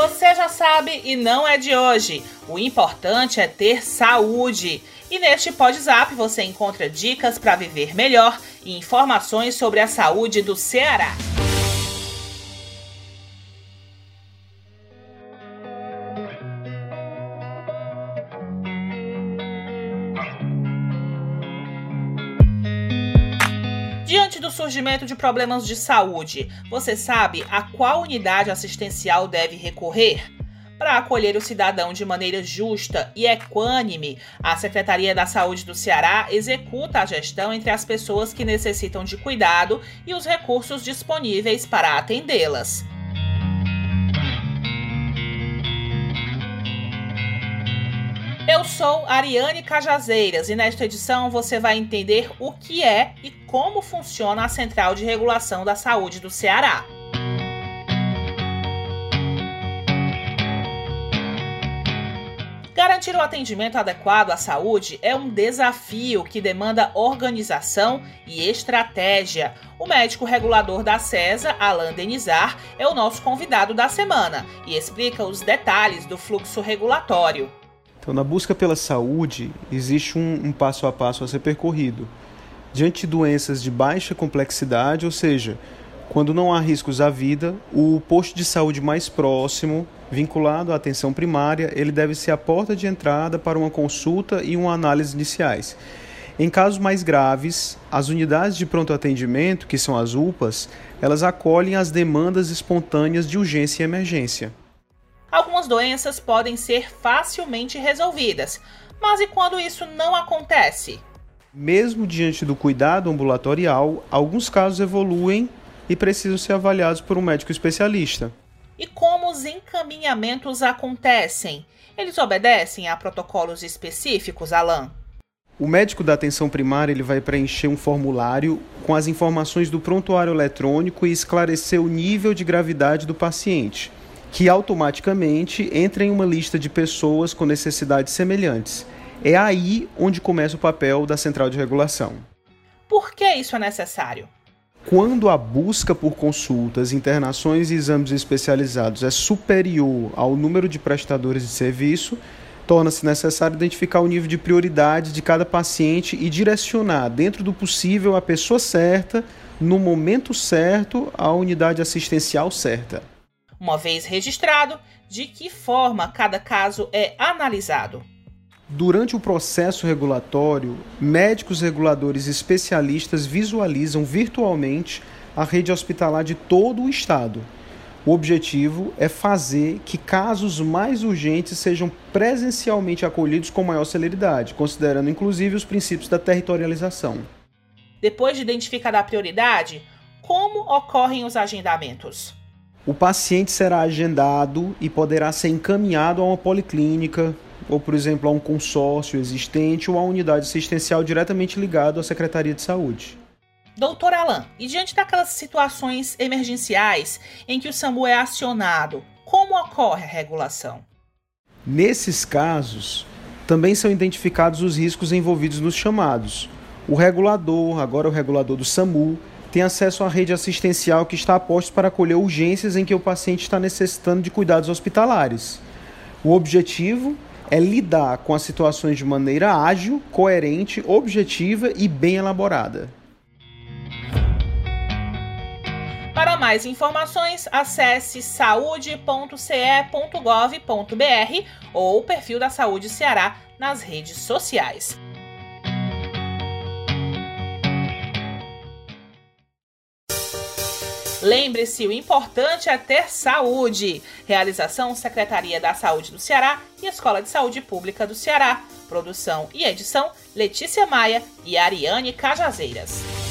Você já sabe e não é de hoje. O importante é ter saúde. E neste PodZap você encontra dicas para viver melhor e informações sobre a saúde do Ceará. Diante do surgimento de problemas de saúde, você sabe a qual unidade assistencial deve recorrer? Para acolher o cidadão de maneira justa e equânime, a Secretaria da Saúde do Ceará executa a gestão entre as pessoas que necessitam de cuidado e os recursos disponíveis para atendê-las. Eu sou Ariane Cajazeiras e nesta edição você vai entender o que é e como funciona a Central de Regulação da Saúde do Ceará. Garantir o atendimento adequado à saúde é um desafio que demanda organização e estratégia. O médico regulador da CESA, Alain Denizar, é o nosso convidado da semana e explica os detalhes do fluxo regulatório. Então, na busca pela saúde, existe um passo a passo a ser percorrido. Diante de doenças de baixa complexidade, ou seja, quando não há riscos à vida, o posto de saúde mais próximo, vinculado à atenção primária, ele deve ser a porta de entrada para uma consulta e uma análise iniciais. Em casos mais graves, as unidades de pronto atendimento, que são as UPAs, elas acolhem as demandas espontâneas de urgência e emergência. Algumas doenças podem ser facilmente resolvidas, mas e quando isso não acontece? Mesmo diante do cuidado ambulatorial, alguns casos evoluem e precisam ser avaliados por um médico especialista. E como os encaminhamentos acontecem? Eles obedecem a protocolos específicos, Alain? O médico da atenção primária ele vai preencher um formulário com as informações do prontuário eletrônico e esclarecer o nível de gravidade do paciente, que automaticamente entra em uma lista de pessoas com necessidades semelhantes. É aí onde começa o papel da Central de Regulação. Por que isso é necessário? Quando a busca por consultas, internações e exames especializados é superior ao número de prestadores de serviço, torna-se necessário identificar o nível de prioridade de cada paciente e direcionar, dentro do possível, a pessoa certa, no momento certo, à unidade assistencial certa. Uma vez registrado, de que forma cada caso é analisado? Durante o processo regulatório, médicos reguladores especialistas visualizam virtualmente a rede hospitalar de todo o estado. O objetivo é fazer que casos mais urgentes sejam presencialmente acolhidos com maior celeridade, considerando inclusive os princípios da territorialização. Depois de identificada a prioridade, como ocorrem os agendamentos? O paciente será agendado e poderá ser encaminhado a uma policlínica, ou, por exemplo, a um consórcio existente ou a unidade assistencial diretamente ligado à Secretaria de Saúde. Doutor Alain, e diante daquelas situações emergenciais em que o SAMU é acionado, como ocorre a regulação? Nesses casos, também são identificados os riscos envolvidos nos chamados. O regulador, agora o regulador do SAMU, tem acesso à rede assistencial que está a postos para acolher urgências em que o paciente está necessitando de cuidados hospitalares. O objetivo é lidar com as situações de maneira ágil, coerente, objetiva e bem elaborada. Para mais informações, acesse saude.ce.gov.br ou o perfil da Saúde Ceará nas redes sociais. Lembre-se, o importante é ter saúde. Realização Secretaria da Saúde do Ceará e Escola de Saúde Pública do Ceará. Produção e edição Letícia Maia e Ariane Cajazeiras.